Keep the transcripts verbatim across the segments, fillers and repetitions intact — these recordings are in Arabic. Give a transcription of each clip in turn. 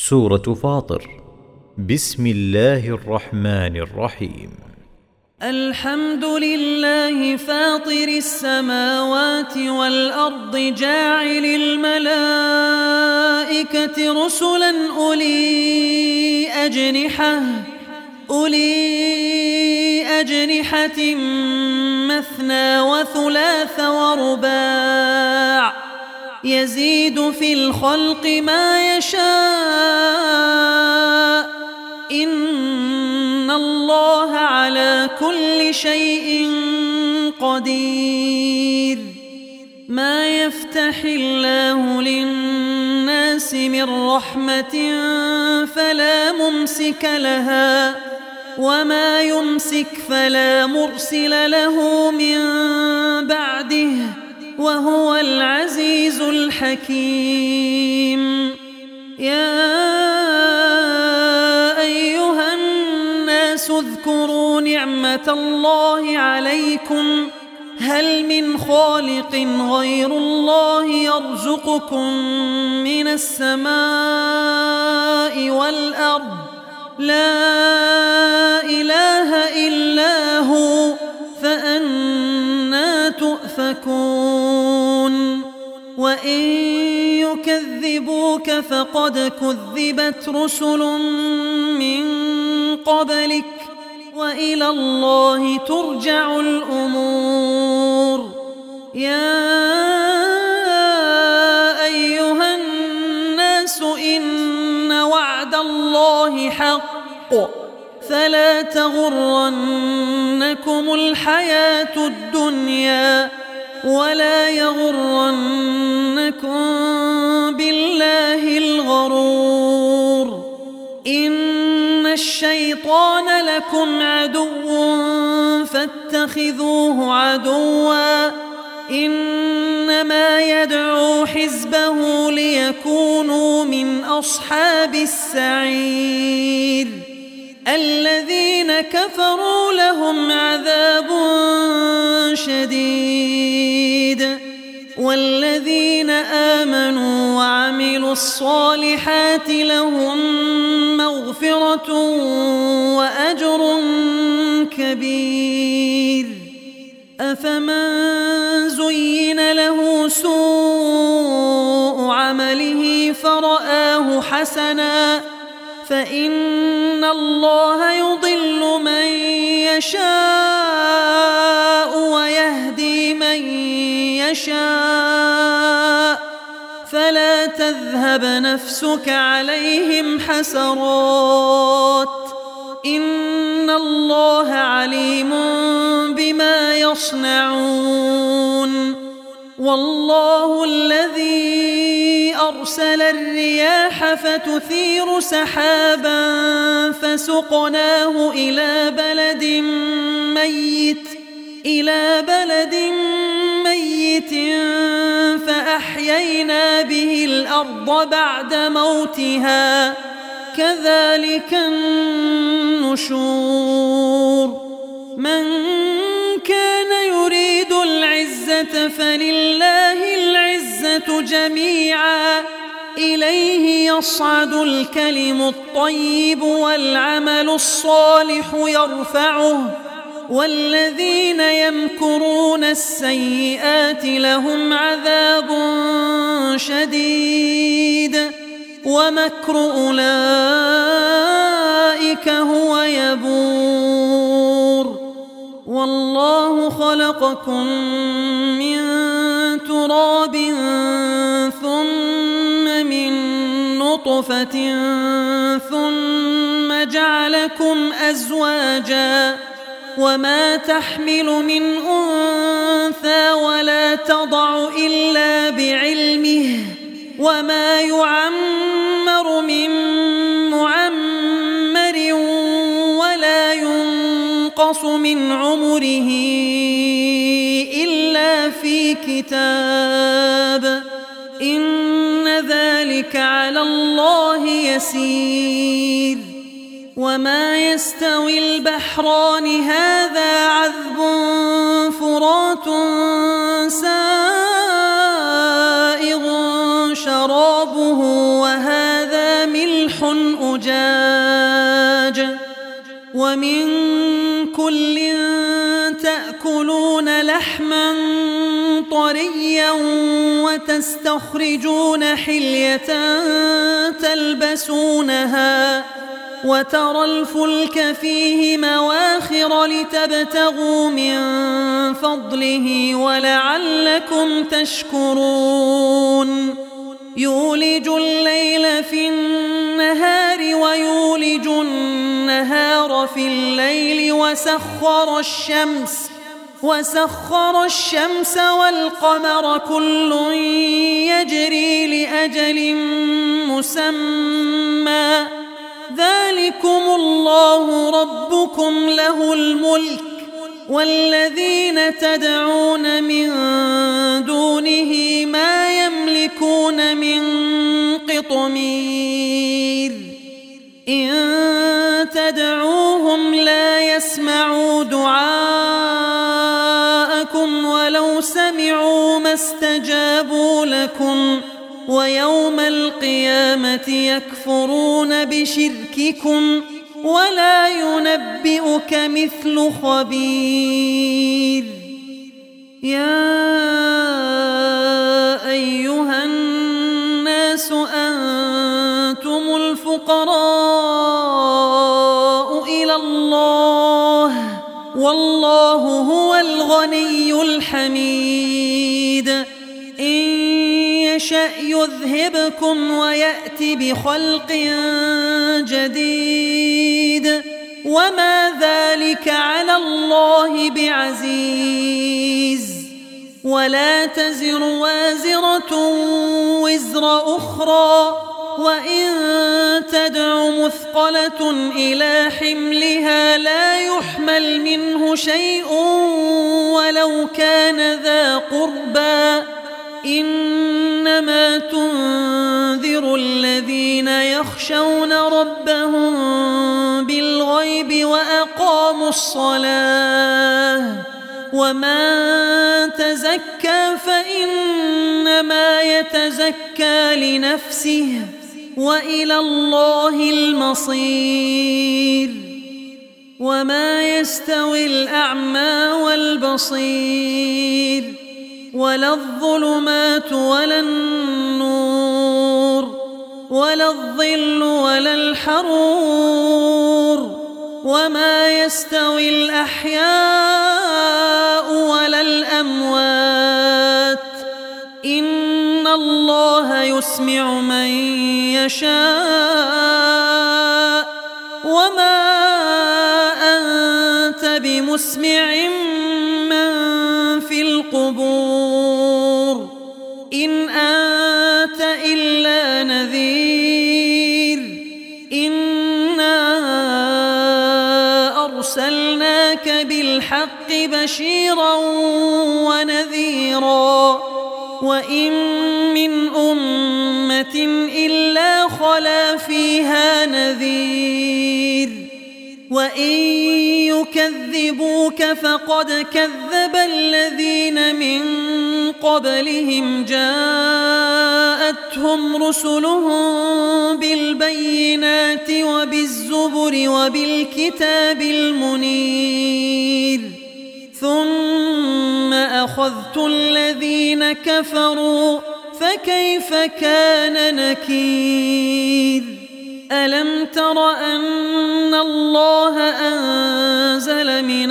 سورة فاطر. بسم الله الرحمن الرحيم. الحمد لله فاطر السماوات والأرض جاعل الملائكة رسلا أولي أجنحة أولي أجنحة مثنى وثلاث ورباع يزيد في الخلق ما يشاء إن الله على كل شيء قدير. ما يفتح الله للناس من رحمة فلا ممسك لها وما يمسك فلا مرسل له من بعده وهو العزيز الحكيم. يا أيها الناس اذكروا نعمة الله عليكم هل من خالق غير الله يرزقكم من السماء والأرض لا إله إلا هو فأنى تؤفكون. وإن يكذبوك فقد كذبت رسل من قبلك وإلى الله ترجع الأمور. يا أيها الناس إن وعد الله حق فلا تغرنكم الحياة الدنيا ولا يغرنكم بالله الغرور. إن الشيطان لكم عدو فاتخذوه عدوا إنما يدعو حزبه ليكونوا من أصحاب السعير. الذين كفروا لهم عذاب شديد والذين آمنوا وعملوا الصالحات لهم مغفرة وأجر كبير. أفمن زين له سوء عمله فرآه حسنا فإن الله يضل من يشاء ويهدي من يشاء فلا تذهب نفسك عليهم حسرات إن الله عليم بما يصنعون. والله الذي أرسل الرياح فتثير سحابا فسقناه إلى بلد ميت إلى بلد ميت فأحيينا به الأرض بعد موتها كذلك النشور. من كان يريد العزة فلله العزة جميعا إليه يصعد الكلم الطيب والعمل الصالح يرفعه والذين يمكرون السيئات لهم عذاب شديد ومكر أولئك هو يبور. والله خلقكم من تراب ثم من نطفة ثم جعلكم أزواجا وما تحمل من أنثى ولا تضع إلا بعلمه وما يعمر من معمر ولا ينقص من عمره إلا في كتاب إن ذلك على الله يسير. وما يستوي البحران هذا عذب فرات سائغ شرابه وهذا ملح ريح أجاج ومن كل تأكلون لحما طريا وتستخرجون حلية تلبسونها وترى الفلك فيه مواخر لتبتغوا من فضله ولعلكم تشكرون يولج الليل في النهار ويولج النهار في الليل وسخر الشمس وسخر الشمس والقمر كل يجري لأجل مسمى ذلكم الله ربكم له الملك والذين تدعون من دونه ما يملكون من قطمير إن تدعوهم لا يسمعوا دعاءكم ولو سمعوا ما استجابوا لكم ويوم القيامة يكفرون بشرككم ولا ينبئك مثل خبير يا أيها الناس أنتم الفقراء إلى الله والله هو الغني الحميد إن يشأ يذهبكم ويأتي بخلق جديد وما ذلك على الله بعزيز ولا تزر وازرة وزر أخرى وإن تدع مثقلة إلى حملها لا يحمل منه شيء ولو كان ذا قربى إنما تنذر الذين يخشون ربهم بالغيب وأقاموا الصلاة ومن تزكى فإنما يتزكى لنفسه وإلى الله المصير وما يستوي الأعمى والبصير ولا الظلمات ولا النور ولا الظل ولا الحرور وما يستوي الأحياء ولا الأموات إن الله يسمع من يشاء وما أنت بمسمع من في القبور إن أنت إلا نذير إنا أرسلناك بالحق بشيرا ونذيرا وإن من أمة إلا خلا فيها نذير وإن يكذبوك فقد كذب الذين من قبلهم جاءتهم رسلهم بالبينات وبالزبر وبالكتاب المنير ثم أخذت الذين كفروا فكيف كان نكير ألم تر أن الله أنزل من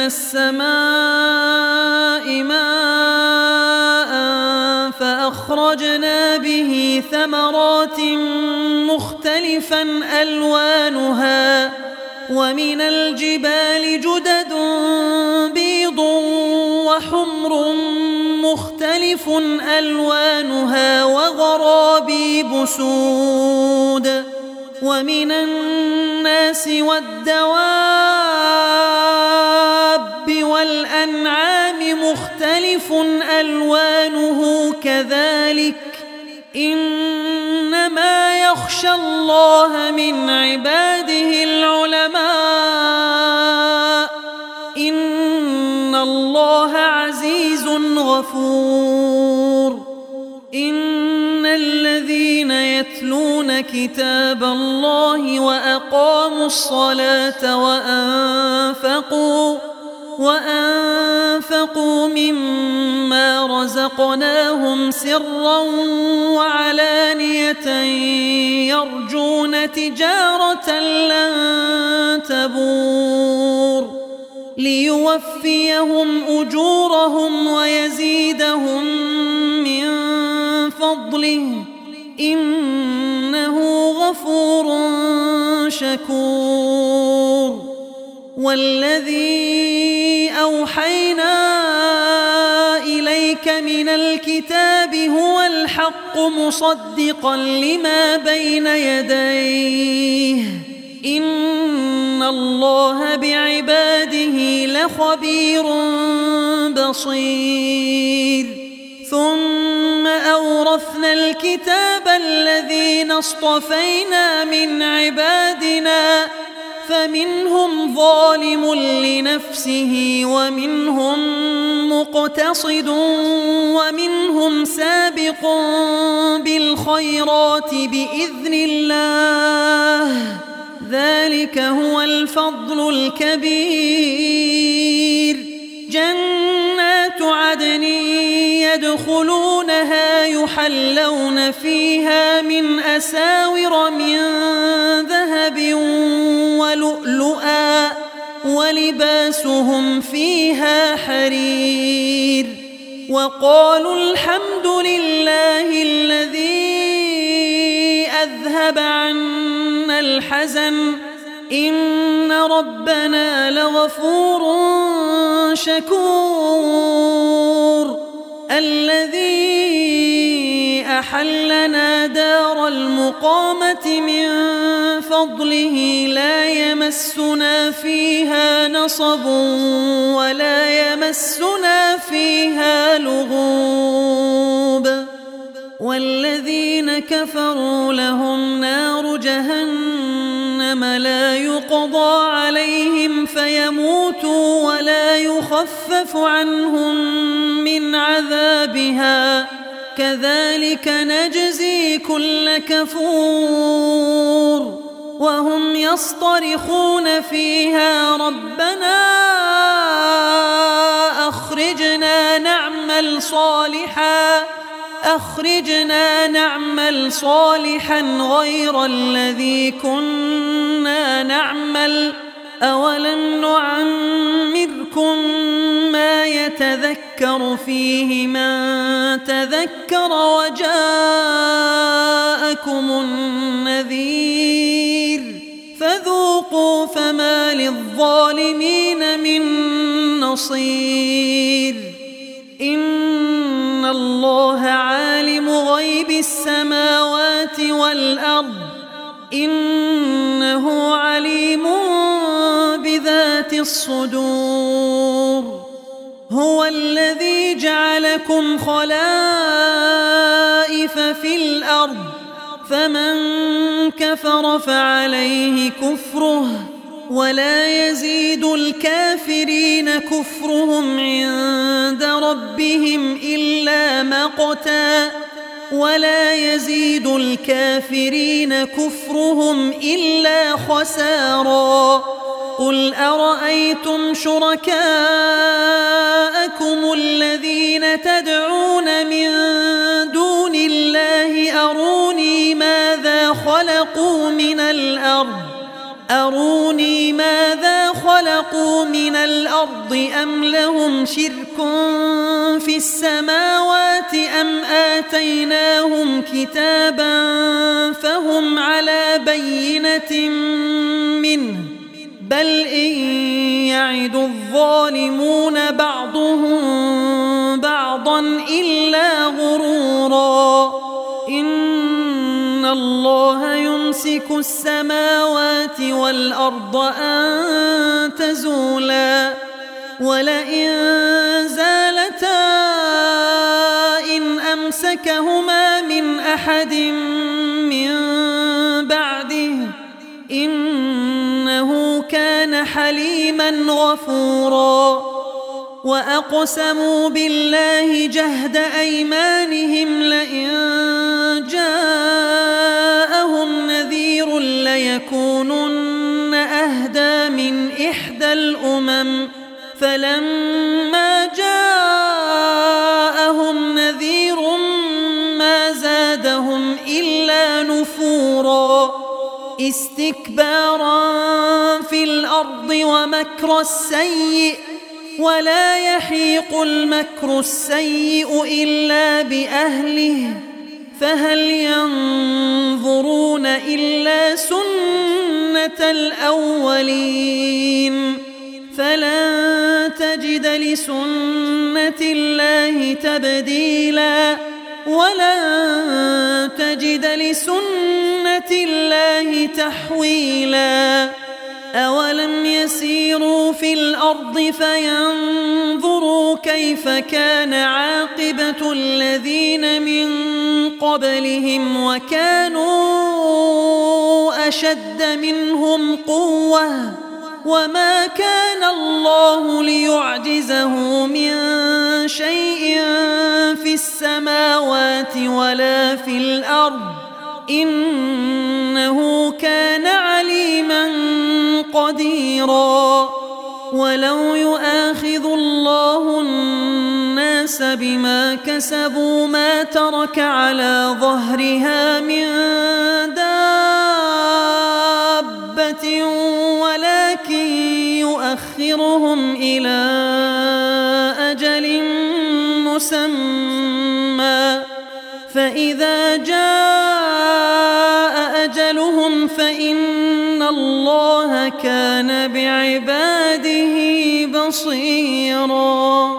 السماء ماء فأخرجنا به ثمرات مختلفا ألوانها ومن الجبال جدد بيض وحمر مختلف ألوانها وغرابيب سود ومن الناس والدواب والأنعام مختلف ألوانه كذلك إنما يخشى الله من عباده العلماء إن الله عزيز غفور إن الذين يتلون يتلون كتاب الله وأقاموا الصلاة وأنفقوا وأنفقوا مما رزقناهم سرا وعلانية يرجون تجارة لن تبور ليوفيهم أجورهم ويزيدهم من فضله إنه غفور شكور والذي أوحينا إليك من الكتاب هو الحق مصدقا لما بين يديه إن الله بعباده لخبير بصير ثم أورثنا الكتاب الذين اصطفينا من عبادنا فمنهم ظالم لنفسه ومنهم مقتصد ومنهم سابق بالخيرات بإذن الله ذلك هو الفضل الكبير جنات عدن يدخلونها يحلون فيها من أساور من ذهب ولؤلؤا ولباسهم فيها حرير وقالوا الحمد لله الذي أذهب عنا الحزن إن ربنا لغفور شكور الذي أحلنا دار المقامة من فضله لا يمسنا فيها نصب ولا يمسنا فيها لغوب والذين كفروا لهم نار جهنم لا يقضى عليهم فيموتوا ولا يخفف عنهم من عذابها كذلك نجزي كل كفور وهم يصطرخون فيها ربنا أخرجنا نعمل صالحا أخرجنا نعمل صالحا غير الذي كنا نعمل أولم نعمركم ما يتذكر فيه من تذكر وجاءكم النذير فذوقوا فما للظالمين من نصير إن الله عالم غيب السماوات والأرض إنه عليم بذات الصدور هو الذي جعلكم خلائف في الأرض فمن كفر فعليه كفره ولا يزيد الكافرين كفرهم عند ربهم إلا مقتا ولا يزيد الكافرين كفرهم إلا خسارا قل أرأيتم شركاءكم الذين تدعون من دون الله أروني ماذا خلقوا من الأرض أروني ماذا خلقوا من الأرض أم لهم شرك في السماوات أم آتيناهم كتابا فهم على بينة منه بل إن يعد الظالمون بعضهم بعضا إلا غرورا إن الله يمسك السماوات والأرض أن تزولا ولئن زالتا إن أمسكهما من أحد من بعده إنه كان حليما غفورا وأقسموا بالله جهد أيمانهم لئن جاءهم ليكونن أهدى من إحدى الأمم فلما جاءهم نذير ما زادهم إلا نفورا استكبارا في الأرض ومكر السيء ولا يحيق المكر السيء إلا بأهله فهل ينظرون إلا سنة الأولين فلن تجد لسنة الله تبديلا ولن تجد لسنة الله تحويلا أولم يسيروا في الأرض فينظروا كيف كان عاقبة الذين من قبلهم وكانوا أشد منهم قوة وما كان الله ليعجزه من شيء في السماوات ولا في الأرض إنه كان عليما قديرا ولو يؤاخذ الله الناس بما كسبوا ما ترك على ظهرها من دابة ولكن يؤخرهم إلى أجل مسمى فإذا جاء أجلهم فإن الله كان بعباده بصيراً